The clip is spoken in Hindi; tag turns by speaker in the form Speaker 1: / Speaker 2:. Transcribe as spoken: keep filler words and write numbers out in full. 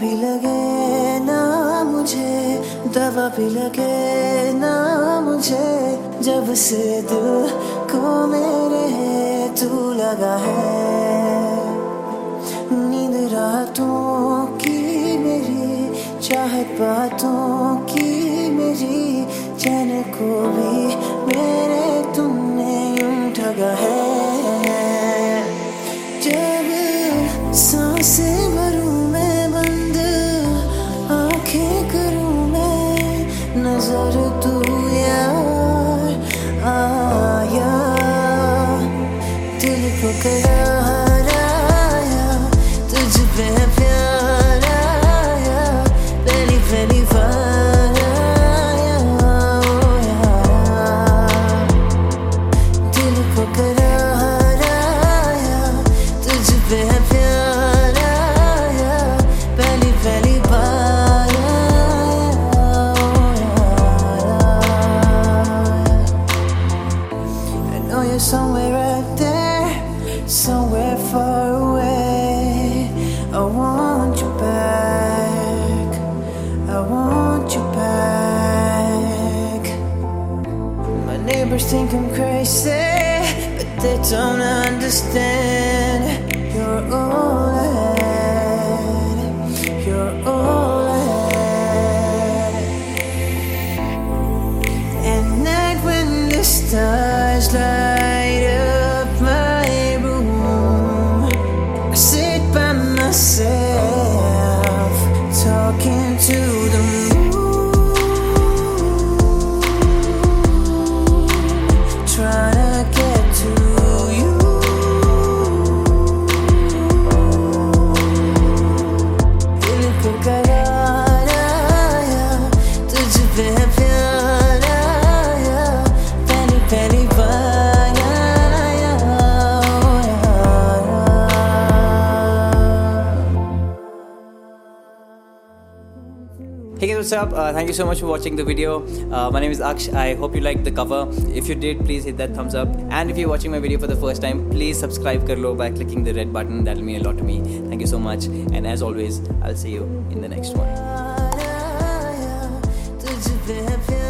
Speaker 1: भी लगे ना मुझे, दवा भी लगे ना मुझे, जब से दिल को मेरे तू लगा है। नींद रातों की मेरी, चाहत बातों की मेरी, चैन को भी मेरे तुमने यूं ठगा है। जब सांसें भरूं मैं बंद, आंखें करूं मैं नजर, तू यार आया, दिल को करार आया, तुझ पे प्यार आया, पहली पहली बार आया, ओ यार, दिल को करार आया, तुझ पे प्यार आया, पहली पहली बार आया, I know you're somewhere out there, somewhere far away. I want you back, I want you back. My neighbors think I'm crazy, but they don't understand. You're all I had, you're all I had. At night when the stars light up my room, I sit by myself, talking to the moon, trying to get to you. दिल को करार आया, तुझ पे प्यार आया, पहली पहली बार आया, ओ यार।
Speaker 2: Hey guys, what's up? Uh, thank you so much for watching the video. Uh, my name is Aksh. I hope you liked the cover. If you did, please hit that thumbs up. And if you're watching my video for the first time, please subscribe kar lo by clicking the red button. That'll mean a lot to me. Thank you so much. And as always, I'll see you in the next one.
Speaker 1: तुझ पे